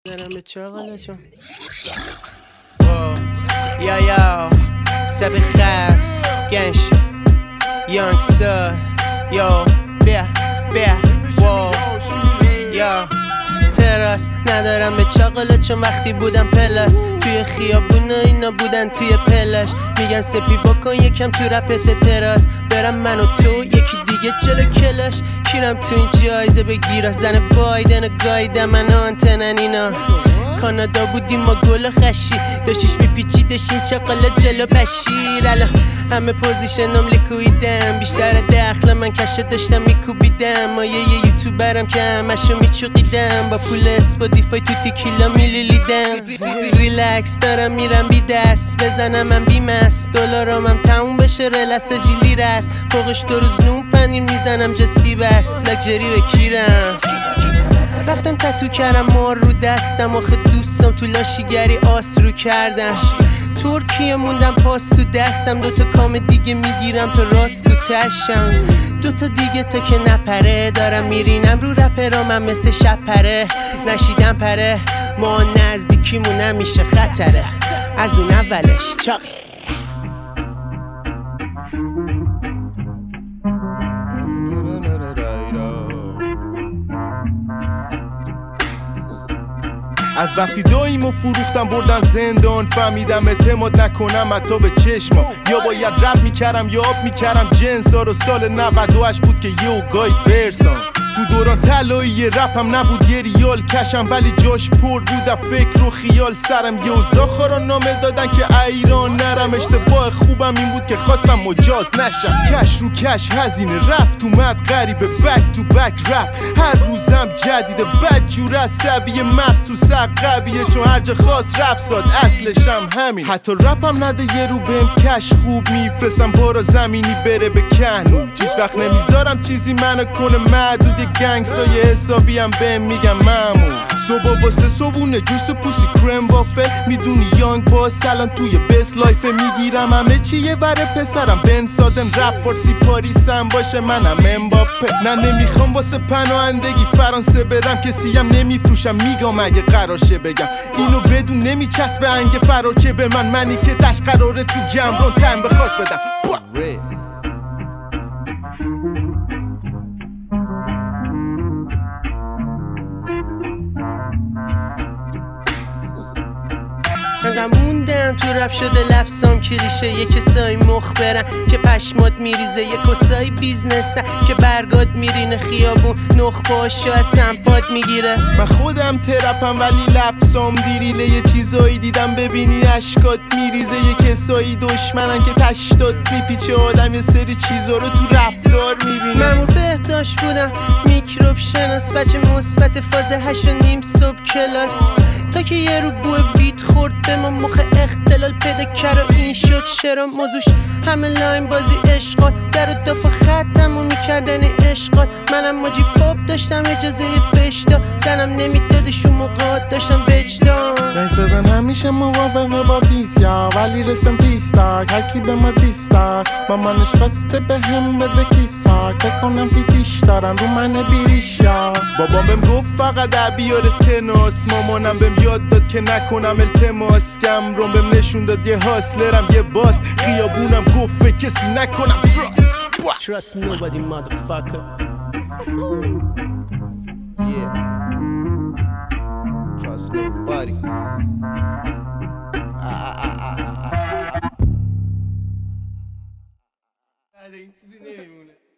برم به چاقاله چون یا سبی خاص گنش یانگ سر یا بیا یا تراس ندارم به چاقاله چون وقتی بودم پلاس توی خیابون اینا بودن توی پلاش میگن سپی بکن یکم تو رپت تراس برم من و تو یکی دیگه جلو کلاش کیرم تو این جایزه بگیره زن بایدن گایده من آنتنن اینا کانادا بودیم ما گل خشی داشتیش میپیچیدش این چاقاله جلو بشیر الان همه پوزیشنم لیکویدم بیشتر دخل من کشه داشتم میکوبیدم ما یه یوتیوبرم که همشو میچوقیدم با پول اسپاتیفای تو تیکیلا میلیلیدم ریلکس دارم میرم بی دست بزنم من بیمست دلارامم تموم بشه رلس جیلی رست فوقش 2 روز نون پنیر میزنم جا سیبست لکجری بکیرم رفتم تتو کردم مار رو دستم آخه دوستم تو لاشیگری آس رو کردم ترکیه موندم پاس تو دستم 2 تا کام دیگه میگیرم تا راست کو ترشم 2 تا دیگه تا که نپره دارم میرینم رو رپرام من مثل شب پره نشیدم پره ما نزدیکیمون نمیشه خطره از اون اولش چاق از وقتی داییمو فروختم بردن زندان فهمیدم اعتماد نکنم حتی به چشمم یا باید رپ میکردم یا آب میکردم جنسا رو سال 98 بود که یه گاید ورسام تو دوران طلایی رپم نبود یه ریال کشم ولی جاش پر بود فکر و خیال سرم یه اوزاخارا نامه دادن که ایران نرم اشتباه خوبم این بود که خواستم مجاز نشم کش رو کش هزینه رفت اومد غریبه بک تو بک رپ هر روزم جدیده بدجور عصبی مخصوص عقبیه چون هر جا خواست رفت ساد اصلشم همین حتی رپم نده یه رو بهم کش خوب میفرستم بارا زمینی بره به کهنو چیز وقت نمیذارم چیزی منو کنه معدود گنگستای حسابیم بهم میگم مامو صبح واسه صبونه جوس و پوسی کرم وافل میدونی یانگ باز الان توی بست لایف میگیرم همه چیه بره پسرم بن سادن رپ فارسی پاریسم باشه منم امباپه نه نمیخوام واسه پناهندگی فرانسه برم کسیم نمیفروشم میگم اگه قرار شه بگم اینو بدون نمیچسبه انگ فرار که به منی که دش قراره تو گمرون تن به خاک بدم انقدر موندم تو رپ شده لفظام کلیشه یه کسایی مخبرن که پشمات میریزه یه کسایی بیزنسن که برگاد میرینه خیابون نخ پاشو از سمپاد میگیره من خودم ترپم ولی لفظام دیریله یه چیزایی دیدم ببینی اشکات میریزه یه کسایی دشمنن که تشتات میپیچه آدم یه سری چیزا رو تو رفتار میبینه مامور بهداشت بودم میکروب شناس بچه مثبت فاز 8:30 صبح کلاس تا که یه رو بوه وید خورد به ما مخ اختلال پیدا کرد و این شد شرا موضوعش همه لاین بازی عشقات در و دافا ختم و میکردن عشقات منم ماجی فاب داشتم اجازه فش دادنم نمیدادشون موقعات داشتم وجدان نایستادن همیشه موافقه با پیسیا ولی رستم پیستاک هرکی به ما دیستاک مامانش خواسته به هم بده کیساک فکر کنم فیتیش دارن رو من بیریشیا بابام بهم گفت فقط بیار اسکناس مامانم بهم یاد داد که نکنم التماس کم روم بهم نشون داد یه هاسلرم یه باس خیابونم گفت کسی نکنم Trust nobody motherfucker Yeah Trust nobody این چیزی نمیمونه